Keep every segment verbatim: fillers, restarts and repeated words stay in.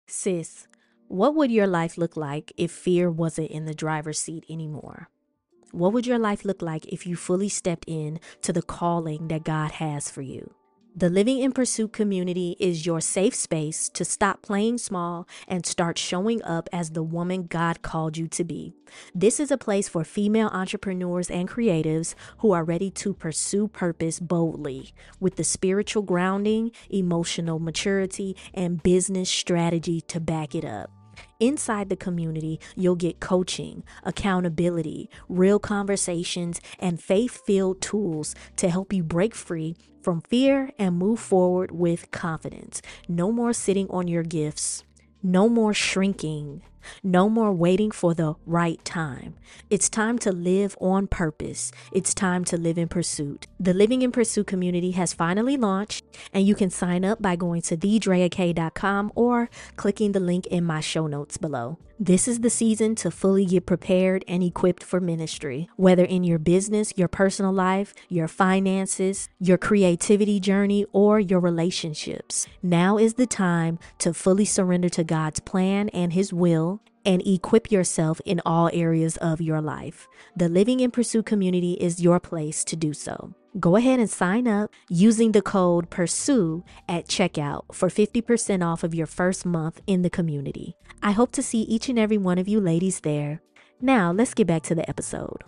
Sis, what would your life look like if fear wasn't in the driver's seat anymore? What would your life look like if you fully stepped in to the calling that God has for you? The Living in Pursuit community is your safe space to stop playing small and start showing up as the woman God called you to be. This is a place for female entrepreneurs and creatives who are ready to pursue purpose boldly with the spiritual grounding, emotional maturity, and business strategy to back it up. Inside the community, you'll get coaching, accountability, real conversations, and faith-filled tools to help you break free from fear and move forward with confidence. No more sitting on your gifts. No more shrinking. No more waiting for the right time. It's time to live on purpose. It's time to live in pursuit. The Living in Pursuit community has finally launched, and you can sign up by going to the drea k dot com or clicking the link in my show notes below. This is the season to fully get prepared and equipped for ministry, whether in your business, your personal life, your finances, your creativity journey, or your relationships. Now is the time to fully surrender to God's plan and His will and equip yourself in all areas of your life. The Living in Pursuit community is your place to do so. Go ahead and sign up using the code PURSUE at checkout for fifty percent off of your first month in the community. I hope to see each and every one of you ladies there. Now, let's get back to the episode.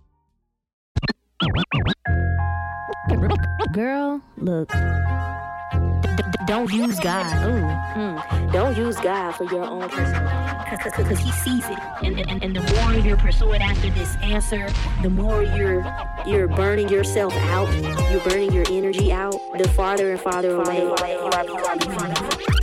Girl, look. D- d- don't use God. Ooh, mm. Don't use God for your own personal because He sees it. And, and, and the more you're pursuing after this answer, the more you're you're burning yourself out. You're burning your energy out. The farther and farther away you are becoming.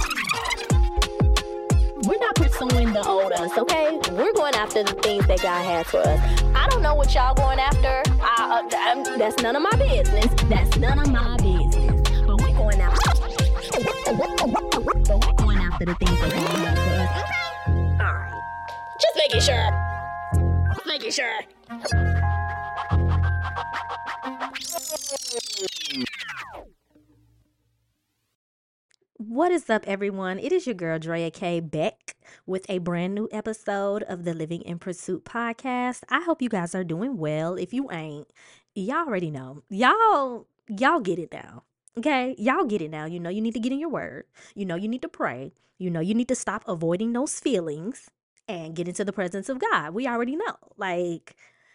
We're not pursuing the old us, okay? We're going after the things that God has for us. I don't know what y'all going after. I, uh, I'm, that's none of my business. That's none of my business. But we're going after. But we're going after the things that God has for us. Okay? All right. Just making sure. Just making sure. What is up, everyone? It is your girl, Drea K, back with a brand new episode of the Living in Pursuit podcast. I hope you guys are doing well. If you ain't, y'all already know. Y'all, y'all get it now. Okay? Y'all get it now. You know you need to get in your word. You know you need to pray. You know you need to stop avoiding those feelings and get into the presence of God. We already know. Like,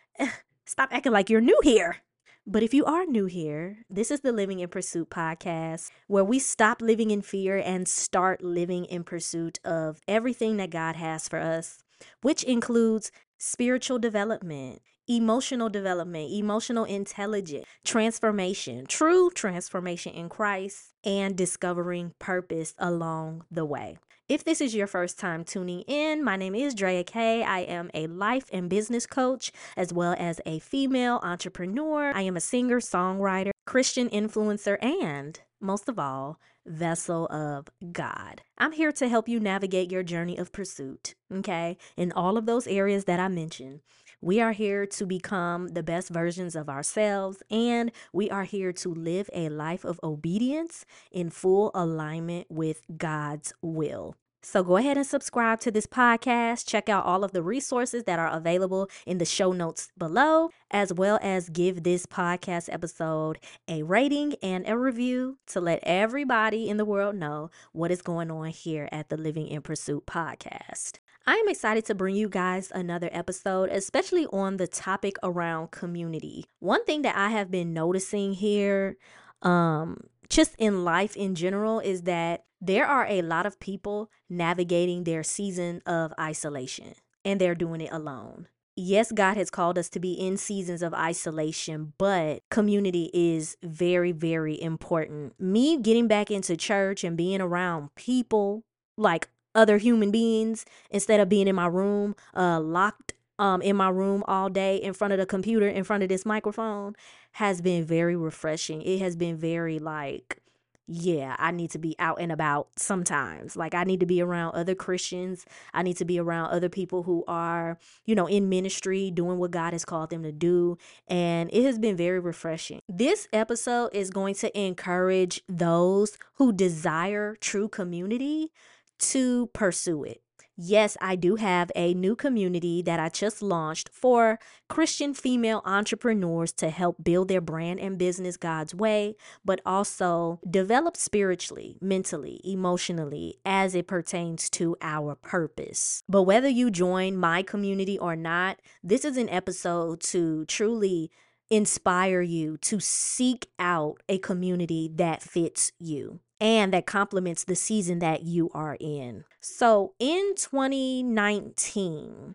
stop acting like you're new here. But if you are new here, this is the Living in Pursuit podcast, where we stop living in fear and start living in pursuit of everything that God has for us, which includes spiritual development, emotional development, emotional intelligence, transformation, true transformation in Christ, and discovering purpose along the way. If this is your first time tuning in, my name is Drea K. I am a life and business coach, as well as a female entrepreneur. I am a singer, songwriter, Christian influencer, and most of all, vessel of God. I'm here to help you navigate your journey of pursuit, okay? In all of those areas that I mentioned. We are here to become the best versions of ourselves, and we are here to live a life of obedience in full alignment with God's will. So go ahead and subscribe to this podcast. Check out all of the resources that are available in the show notes below, as well as give this podcast episode a rating and a review to let everybody in the world know what is going on here at the Living in Pursuit podcast. I am excited to bring you guys another episode, especially on the topic around community. One thing that I have been noticing here, um, just in life in general, is that there are a lot of people navigating their season of isolation, and they're doing it alone. Yes, God has called us to be in seasons of isolation, but community is very, very important. Me getting back into church and being around people, like other human beings, instead of being in my room, uh, locked um in my room all day in front of the computer, in front of this microphone, has been very refreshing. It has been very like, yeah, I need to be out and about sometimes. Like, I need to be around other Christians. I need to be around other people who are, you know, in ministry, doing what God has called them to do. And it has been very refreshing. This episode is going to encourage those who desire true community to pursue it. Yes, I do have a new community that I just launched for Christian female entrepreneurs to help build their brand and business God's way, but also develop spiritually, mentally, emotionally as it pertains to our purpose. But whether you join my community or not, this is an episode to truly inspire you to seek out a community that fits you and that complements the season that you are in. So in twenty nineteen,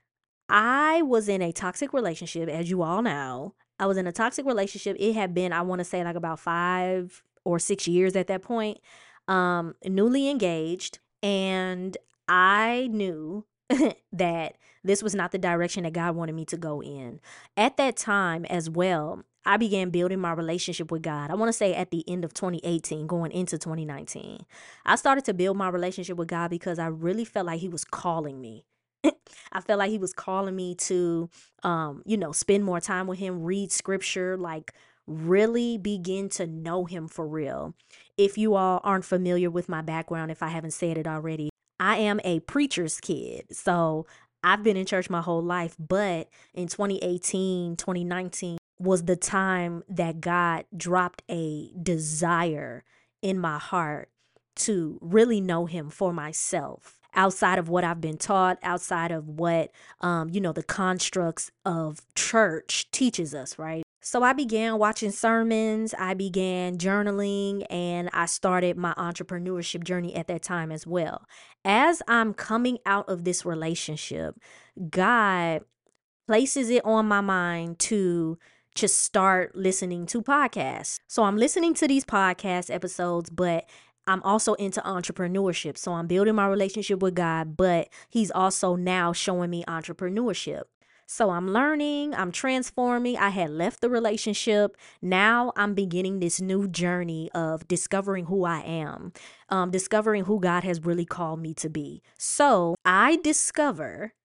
I was in a toxic relationship, as you all know. I was in a toxic relationship. It had been, I want to say, like about five or six years at that point, um, newly engaged. And I knew that this was not the direction that God wanted me to go in. At that time as well, I began building my relationship with God. I want to say at the end of twenty eighteen, going into twenty nineteen. I started to build my relationship with God because I really felt like He was calling me. I felt like He was calling me to, um, you know, spend more time with Him, read scripture, like really begin to know Him for real. If you all aren't familiar with my background, if I haven't said it already, I am a preacher's kid. So I've been in church my whole life, but in twenty eighteen, twenty nineteen was the time that God dropped a desire in my heart to really know Him for myself, outside of what I've been taught, outside of what, um, you know, the constructs of church teaches us, right? So I began watching sermons, I began journaling, and I started my entrepreneurship journey at that time as well. As I'm coming out of this relationship, God places it on my mind to just start listening to podcasts. So I'm listening to these podcast episodes, but I'm also into entrepreneurship. So I'm building my relationship with God, but He's also now showing me entrepreneurship. So I'm learning, I'm transforming. I had left the relationship. Now I'm beginning this new journey of discovering who I am, um, discovering who God has really called me to be. So I discover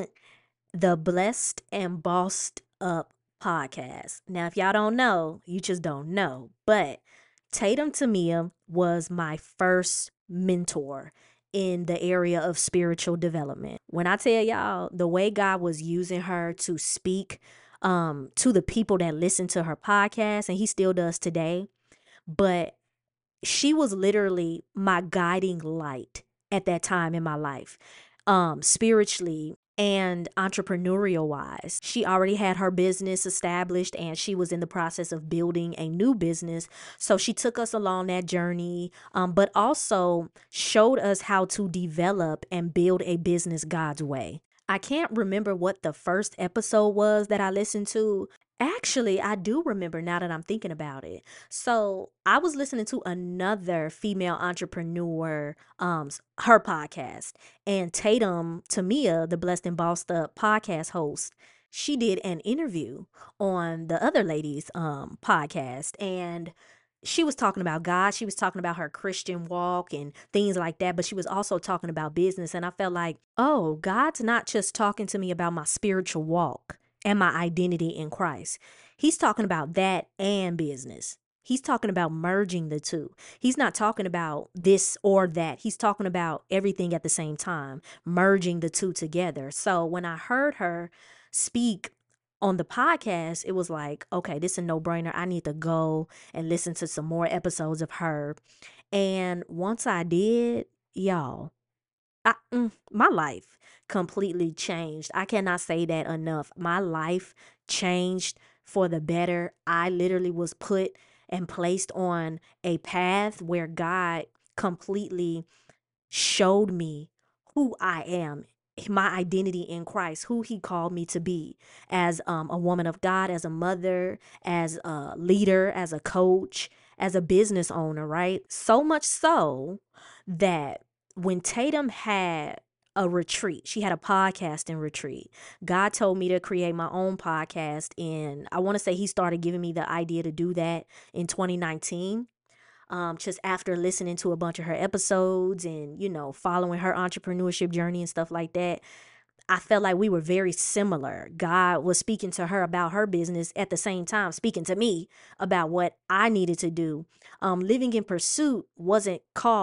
the Blessed and Bossed Up podcast. Now, if y'all don't know, you just don't know. But Tatum Temia was my first mentor in the area of spiritual development. When I tell y'all the way God was using her to speak um, to the people that listen to her podcast, and He still does today, but she was literally my guiding light at that time in my life, um, spiritually and entrepreneurial wise. She already had her business established and she was in the process of building a new business. So she took us along that journey, um, but also showed us how to develop and build a business God's way. I can't remember what the first episode was that I listened to. Actually, I do remember now that I'm thinking about it. So I was listening to another female entrepreneur, um, s- her podcast, and Tatum Tamia, the Blessed and Bossed Up podcast host, she did an interview on the other lady's um podcast, and she was talking about God. She was talking about her Christian walk and things like that, but she was also talking about business. And I felt like, oh, God's not just talking to me about my spiritual walk and my identity in Christ. He's talking about that and business. He's talking about merging the two. He's not talking about this or that. He's talking about everything at the same time, merging the two together. So when I heard her speak on the podcast, it was like, okay, this is a no-brainer. I need to go and listen to some more episodes of her. And once I did, y'all, I, mm, my life completely changed. I cannot say that enough. My life changed for the better. I literally was put and placed on a path where God completely showed me who I am, my identity in Christ, who He called me to be as um, a woman of God, as a mother, as a leader, as a coach, as a business owner, right? So much so that when Tatum had a retreat, she had a podcasting retreat. God told me to create my own podcast. And I want to say He started giving me the idea to do that in twenty nineteen. Um, just after listening to a bunch of her episodes and, you know, following her entrepreneurship journey and stuff like that, I felt like we were very similar. God was speaking to her about her business at the same time, speaking to me about what I needed to do. Um, Living in Pursuit wasn't called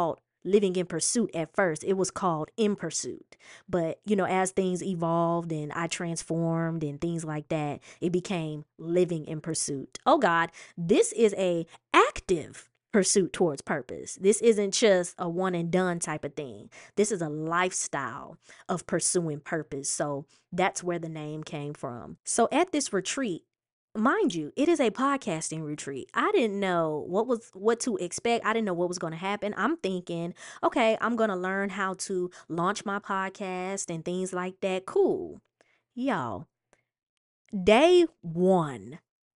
Living in Pursuit at first. It was called In Pursuit. But, you know, as things evolved and I transformed and things like that, it became Living in Pursuit. Oh God, this is a active pursuit towards purpose. This isn't just a one and done type of thing. This is a lifestyle of pursuing purpose. So that's where the name came from. So at this retreat, mind you, it is a podcasting retreat. I didn't know what was what to expect. I didn't know what was going to happen. I'm thinking, okay, I'm going to learn how to launch my podcast and things like that. Cool. Y'all, day one,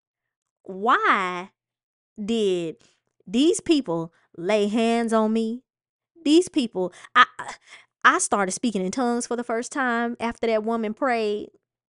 why did these people lay hands on me? These people, I I started speaking in tongues for the first time after that woman prayed.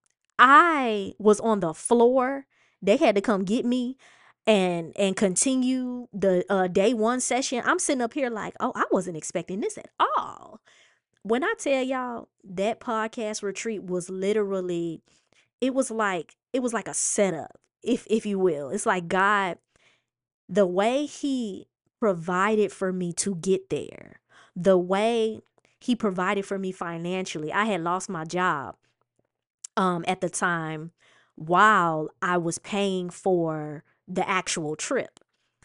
I was on the floor. They had to come get me and and continue the uh, day one session. I'm sitting up here like, oh, I wasn't expecting this at all. When I tell y'all that podcast retreat was literally, it was like it was like a setup, if if you will. It's like God, the way He provided for me to get there, the way He provided for me financially. I had lost my job um at the time while I was paying for the actual trip.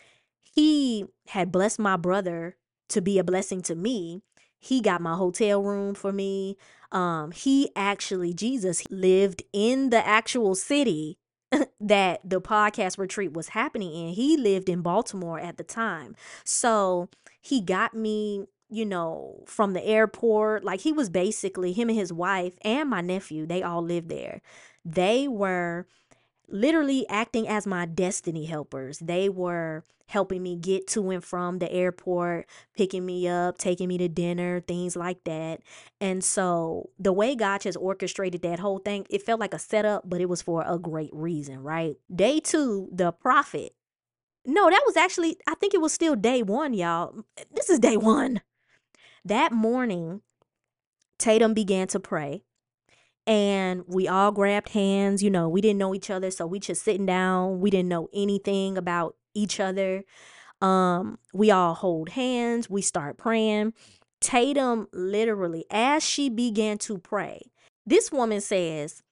He had blessed my brother to be a blessing to me. He got my hotel room for me. Um he actually, Jesus, lived in the actual city that the podcast retreat was happening in. He lived in Baltimore at the time. So he got me, you know, from the airport. Like, he was basically, him and his wife and my nephew, they all lived there. They were literally acting as my destiny helpers. They were helping me get to and from the airport, picking me up, taking me to dinner, things like that. And so the way God just orchestrated that whole thing, it felt like a setup, but it was for a great reason, right? Day two, the prophet. No, that was actually, I think it was still day one, y'all. This is day one. That morning, Tatum began to pray. And we all grabbed hands. You know, we didn't know each other, so we just sitting down. We didn't know anything about each other. Um, we all hold hands. We start praying. Tatum literally, as she began to pray, this woman says,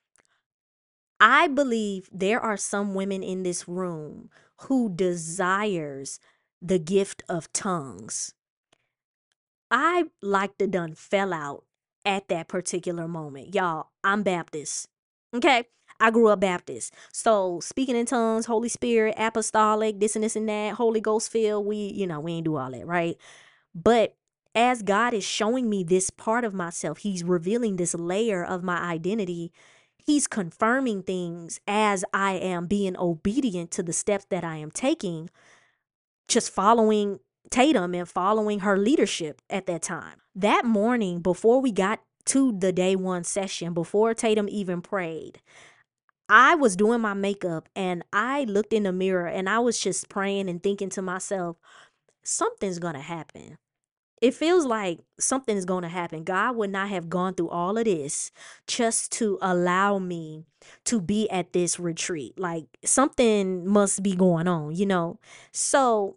I believe there are some women in this room who desires the gift of tongues. I like to done fell out at that particular moment. Y'all, I'm Baptist. Okay? I grew up Baptist. So speaking in tongues, Holy Spirit, apostolic, this and this and that, Holy Ghost filled, we, you know, we ain't do all that, right? But as God is showing me this part of myself, He's revealing this layer of my identity. He's confirming things as I am being obedient to the steps that I am taking, just following Tatum and following her leadership at that time. That morning, before we got to the day one session, before Tatum even prayed, I was doing my makeup and I looked in the mirror and I was just praying and thinking to myself, something's going to happen. It feels like something's going to happen. God would not have gone through all of this just to allow me to be at this retreat. Like, something must be going on, you know? So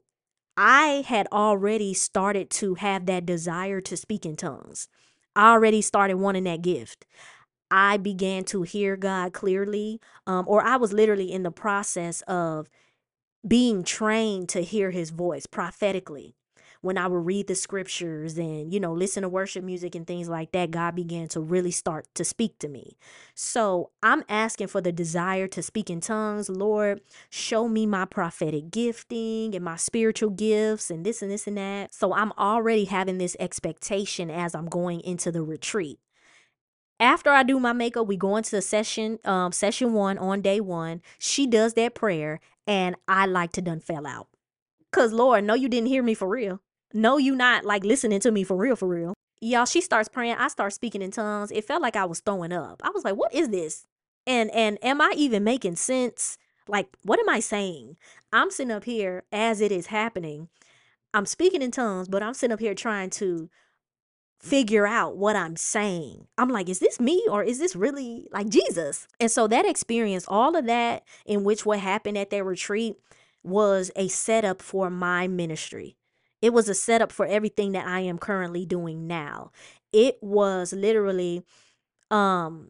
I had already started to have that desire to speak in tongues. I already started wanting that gift. I began to hear God clearly, um, or I was literally in the process of being trained to hear His voice prophetically. When I would read the scriptures and, you know, listen to worship music and things like that, God began to really start to speak to me. So I'm asking for the desire to speak in tongues. Lord, show me my prophetic gifting and my spiritual gifts and this and this and that. So I'm already having this expectation as I'm going into the retreat. After I do my makeup, we go into the session, um, session one on day one. She does that prayer, and I like to done fell out. Cause Lord, no, you didn't hear me for real. No, you not like listening to me for real, for real. Y'all, she starts praying. I start speaking in tongues. It felt like I was throwing up. I was like, what is this? And and am I even making sense? Like, what am I saying? I'm sitting up here as it is happening. I'm speaking in tongues, but I'm sitting up here trying to figure out what I'm saying. I'm like, is this me or is this really like Jesus? And so that experience, all of that in which what happened at that retreat was a setup for my ministry. It was a setup for everything that I am currently doing now. It was literally um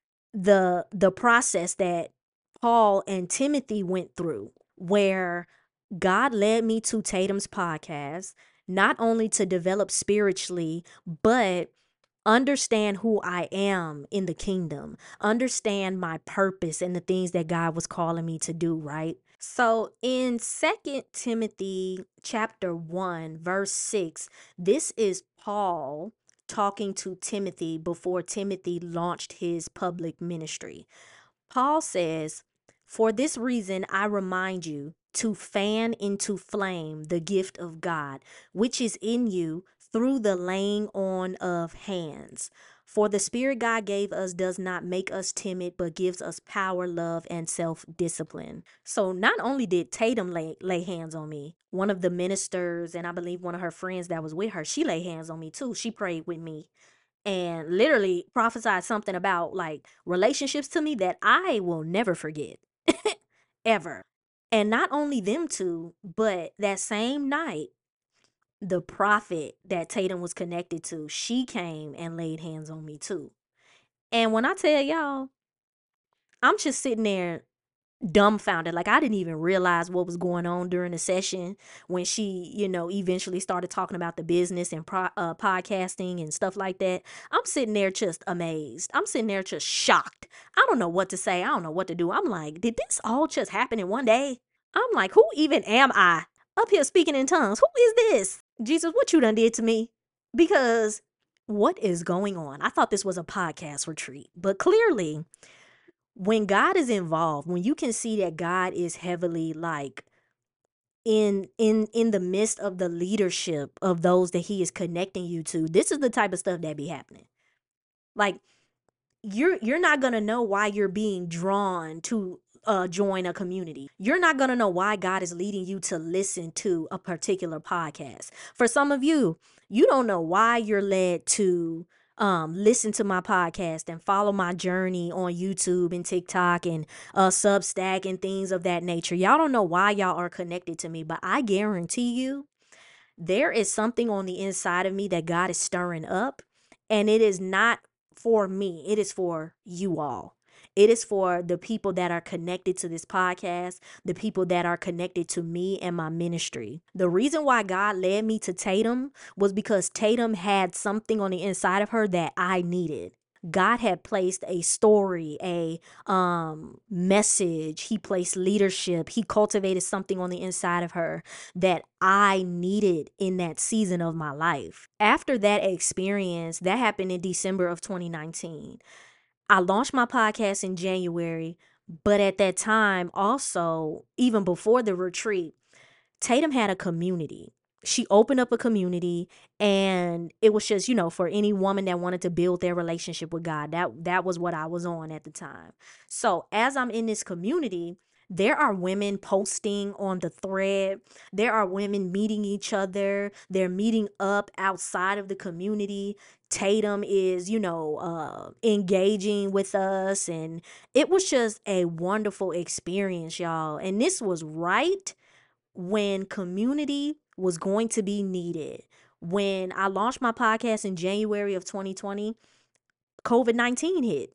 the the process that Paul and Timothy went through, where God led me to Tatum's podcast, not only to develop spiritually, but understand who I am in the kingdom, understand my purpose and the things that God was calling me to do, right? So in Second Timothy chapter one, verse six, this is Paul talking to Timothy before Timothy launched his public ministry. Paul says, "For this reason I remind you to fan into flame the gift of God, which is in you through the laying on of hands. For the Spirit God gave us does not make us timid, but gives us power, love, and self discipline." So not only did Tatum lay, lay hands on me, one of the ministers, and I believe one of her friends that was with her, she laid hands on me too. She prayed with me and literally prophesied something about like relationships to me that I will never forget ever. And not only them two, but that same night, the prophet that Tatum was connected to, she came and laid hands on me too. And when I tell y'all, I'm just sitting there dumbfounded. Like I didn't even realize what was going on during the session when she, you know, eventually started talking about the business and pro- uh, podcasting and stuff like that. I'm sitting there just amazed. I'm sitting there just shocked. I don't know what to say. I don't know what to do. I'm like, did this all just happen in one day? I'm like, who even am I up here speaking in tongues? Who is this? Jesus, what you done did to me? Because what is going on? I thought this was a podcast retreat, but clearly when God is involved, when you can see that God is heavily like in in in the midst of the leadership of those that he is connecting you to, this is the type of stuff that be happening. Like you're you're not going to know why you're being drawn to uh join a community. You're not going to know why God is leading you to listen to a particular podcast. For some of you, you don't know why you're led to um listen to my podcast and follow my journey on YouTube and TikTok and uh Substack and things of that nature. Y'all don't know why y'all are connected to me, but I guarantee you there is something on the inside of me that God is stirring up, and it is not for me. It is for you all. It is for the people that are connected to this podcast, the people that are connected to me and my ministry. The reason why God led me to Tatum was because Tatum had something on the inside of her that I needed. God had placed a story, a um message. He placed leadership. He cultivated something on the inside of her that I needed in that season of my life. After that experience, that happened in December of twenty nineteen. I launched my podcast in January, but at that time also, even before the retreat, Tatum had a community. She opened up a community, and it was just, you know, for any woman that wanted to build their relationship with God. That that was what I was on at the time. So, as I'm in this community, there are women posting on the thread. There are women meeting each other. They're meeting up outside of the community. Tatum is, you know, uh engaging with us, and it was just a wonderful experience, y'all. And this was right when community was going to be needed. When I launched my podcast in January of twenty twenty, COVID nineteen hit.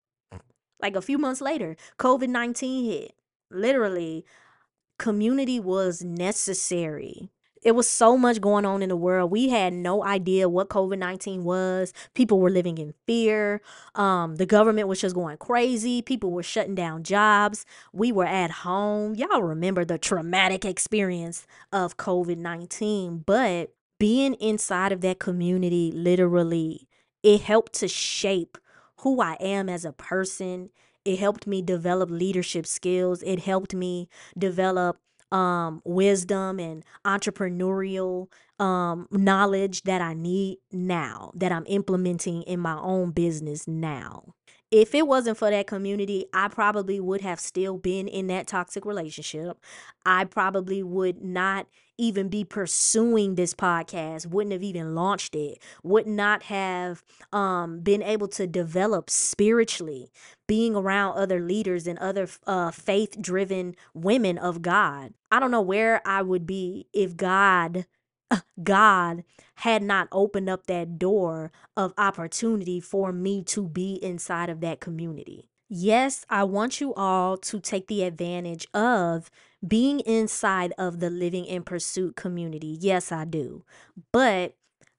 Like a few months later, COVID nineteen hit. Literally, community was necessary. It was so much going on in the world. We had no idea what COVID nineteen was. People were living in fear. Um, the government was just going crazy. People were shutting down jobs. We were at home. Y'all remember the traumatic experience of COVID nineteen. But being inside of that community, literally, it helped to shape who I am as a person. It helped me develop leadership skills. It helped me develop um wisdom and entrepreneurial um knowledge that I need now, that I'm implementing in my own business now. If it wasn't for that community, I probably would have still been in that toxic relationship. I probably would not even be pursuing this podcast, wouldn't have even launched it, would not have um been able to develop spiritually, being around other leaders and other uh, faith driven women of God. I don't know where I would be if God God had not opened up that door of opportunity for me to be inside of that community. Yes, I want you all to take the advantage of being inside of the Living in Pursuit community. Yes, I do. But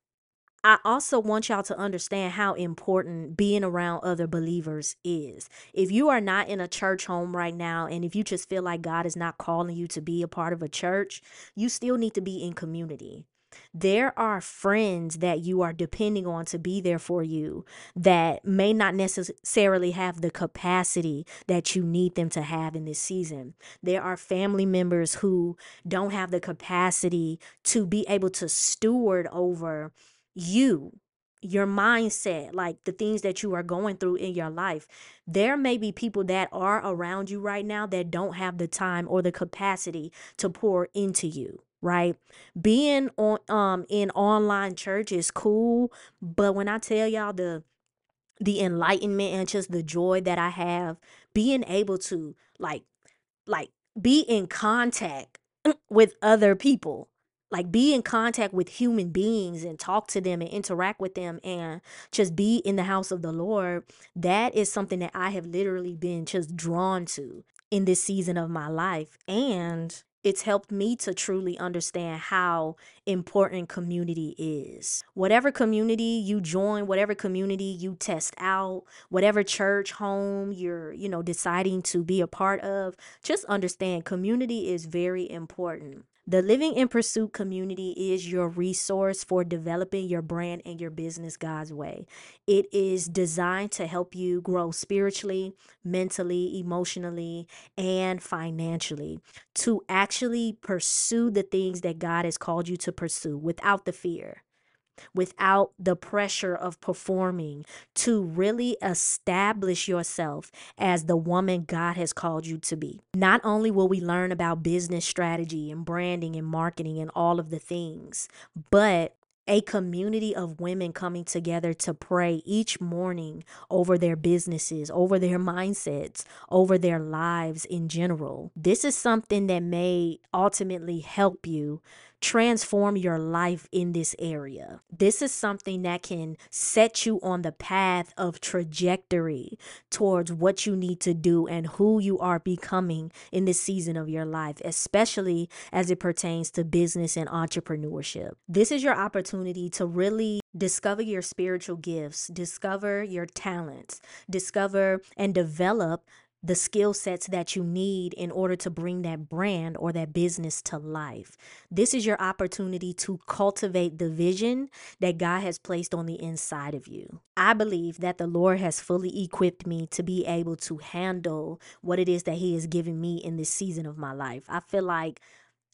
I also want y'all to understand how important being around other believers is. If you are not in a church home right now, and if you just feel like God is not calling you to be a part of a church, you still need to be in community. There are friends that you are depending on to be there for you that may not necessarily have the capacity that you need them to have in this season. There are family members who don't have the capacity to be able to steward over you, your mindset, like the things that you are going through in your life. There may be people that are around you right now that don't have the time or the capacity to pour into you, right? Being on um in online church is cool, but when I tell y'all the the enlightenment and just the joy that I have being able to like like be in contact with other people, like be in contact with human beings and talk to them and interact with them and just be in the house of the Lord. That is something that I have literally been just drawn to in this season of my life, and it's helped me to truly understand how important community is. Whatever community you join, whatever community you test out, whatever church home you're, you know, deciding to be a part of, just understand community is very important. The Living in Pursuit community is your resource for developing your brand and your business God's way. It is designed to help you grow spiritually, mentally, emotionally, and financially, to actually pursue the things that God has called you to pursue without the fear, without the pressure of performing, to really establish yourself as the woman God has called you to be. Not only will we learn about business strategy and branding and marketing and all of the things, but a community of women coming together to pray each morning over their businesses, over their mindsets, over their lives in general. This is something that may ultimately help you transform your life in this area. This is something that can set you on the path of trajectory towards what you need to do and who you are becoming in this season of your life, especially as it pertains to business and entrepreneurship. This is your opportunity to really discover your spiritual gifts, discover your talents, discover and develop the skill sets that you need in order to bring that brand or that business to life. This is your opportunity to cultivate the vision that God has placed on the inside of you. I believe that the Lord has fully equipped me to be able to handle what it is that He is giving me in this season of my life. I feel like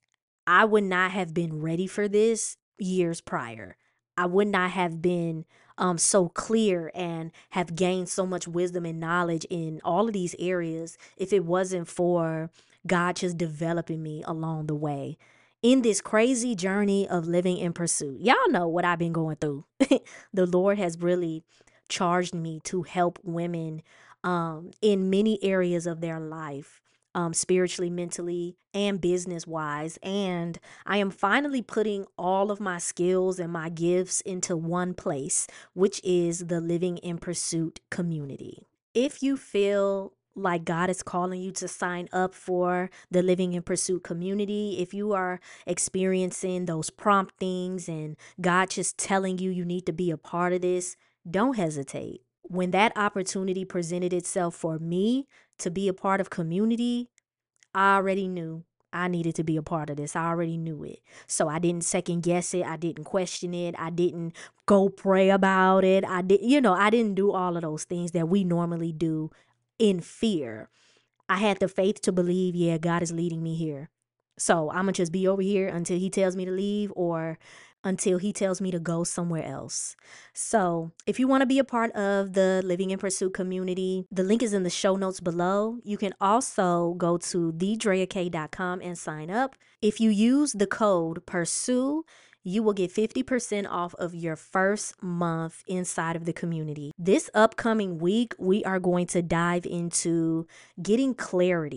I would not have been ready for this years prior. I would not have been um, so clear and have gained so much wisdom and knowledge in all of these areas if it wasn't for God just developing me along the way in this crazy journey of living in pursuit. Y'all know what I've been going through. The Lord has really charged me to help women um, in many areas of their life, um, spiritually, mentally, and business wise. And I am finally putting all of my skills and my gifts into one place, which is the Living in Pursuit community. If you feel like God is calling you to sign up for the Living in Pursuit community, if you are experiencing those promptings and God just telling you you need to be a part of this, don't hesitate. When that opportunity presented itself for me to be a part of community, I already knew I needed to be a part of this. I already knew it. So I didn't second guess it. I didn't question it. I didn't go pray about it. I did, you know, I didn't do all of those things that we normally do in fear. I had the faith to believe, yeah, God is leading me here. So I'm going to just be over here until He tells me to leave or until He tells me to go somewhere else. So if you want to be a part of the Living in Pursuit community, the link is in the show notes below. You can also go to the drea k dot com and sign up. If you use the code PURSUE, you will get fifty percent off of your first month inside of the community. This upcoming week, we are going to dive into getting clarity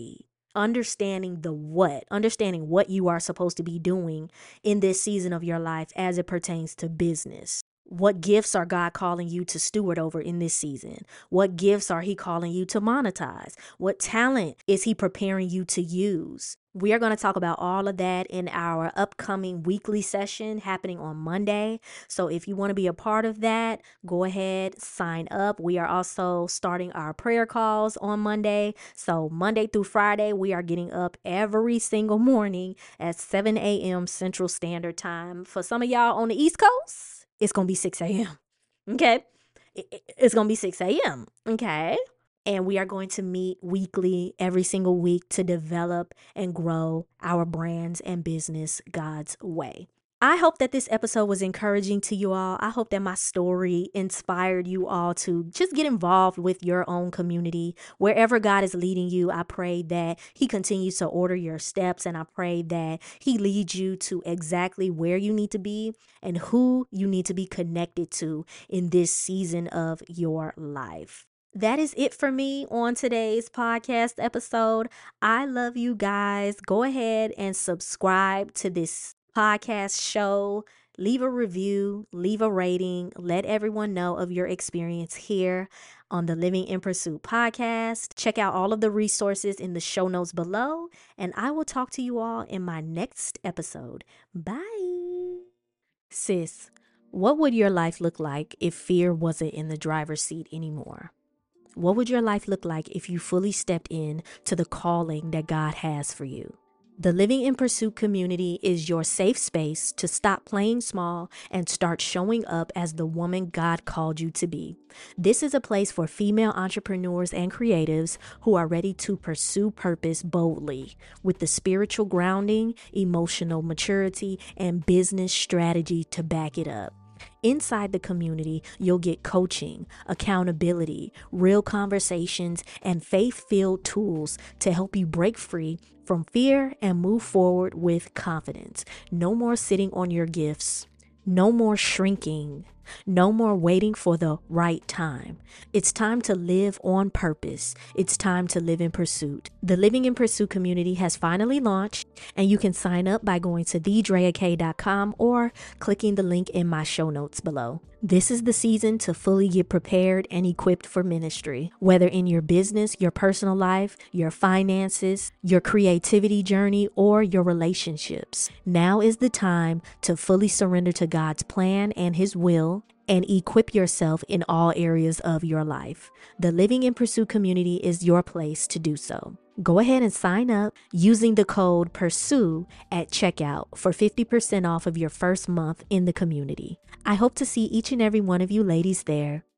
understanding the what, understanding what you are supposed to be doing in this season of your life as it pertains to business. What gifts are God calling you to steward over in this season? What gifts are He calling you to monetize? What talent is He preparing you to use? We are going to talk about all of that in our upcoming weekly session happening on Monday. So if you want to be a part of that, go ahead, sign up. We are also starting our prayer calls on Monday. So Monday through Friday, we are getting up every single morning at seven a.m. Central Standard Time. For some of y'all on the East Coast, it's going to be six a.m. Okay? It's going to be six a.m. Okay? And we are going to meet weekly every single week to develop and grow our brands and business God's way. I hope that this episode was encouraging to you all. I hope that my story inspired you all to just get involved with your own community. Wherever God is leading you, I pray that He continues to order your steps, and I pray that He leads you to exactly where you need to be and who you need to be connected to in this season of your life. That is it for me on today's podcast episode. I love you guys. Go ahead and subscribe to this podcast show. Leave a review, leave a rating, let everyone know of your experience here on the Living in Pursuit podcast. Check out all of the resources in the show notes below, and I will talk to you all in my next episode. Bye. Sis, what would your life look like if fear wasn't in the driver's seat anymore? What would your life look like if you fully stepped in to the calling that God has for you? The Living in Pursuit community is your safe space to stop playing small and start showing up as the woman God called you to be. This is a place for female entrepreneurs and creatives who are ready to pursue purpose boldly with the spiritual grounding, emotional maturity, and business strategy to back it up. Inside the community, you'll get coaching, accountability, real conversations, and faith-filled tools to help you break free from fear and move forward with confidence. No more sitting on your gifts. No more shrinking. No more waiting for the right time. It's time to live on purpose. It's time to live in pursuit. The Living in Pursuit community has finally launched, and you can sign up by going to the drea k dot com or clicking the link in my show notes below. This is the season to fully get prepared and equipped for ministry, whether in your business, your personal life, your finances, your creativity journey, or your relationships. Now is the time to fully surrender to God's plan and His will and equip yourself in all areas of your life. The Living in Pursuit community is your place to do so. Go ahead and sign up using the code PURSUE at checkout for fifty percent off of your first month in the community. I hope to see each and every one of you ladies there.